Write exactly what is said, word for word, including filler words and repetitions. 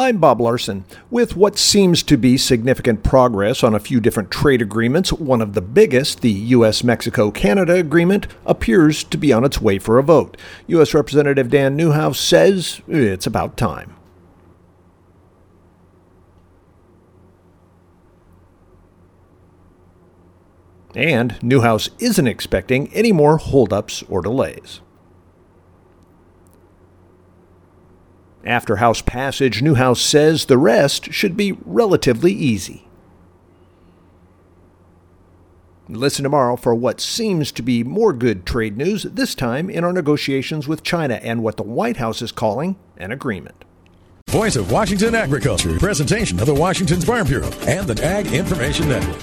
I'm Bob Larson. With what seems to be significant progress on a few different trade agreements, one of the biggest, the U S Mexico Canada agreement, appears to be on its way for a vote. U S Representative Dan Newhouse says it's about time. And Newhouse isn't expecting any more holdups or delays. After House passage, Newhouse says the rest should be relatively easy. Listen tomorrow for what seems to be more good trade news, this time in our negotiations with China and what the White House is calling an agreement. Voice of Washington Agriculture, presentation of the Washington Farm Bureau and the Ag Information Network.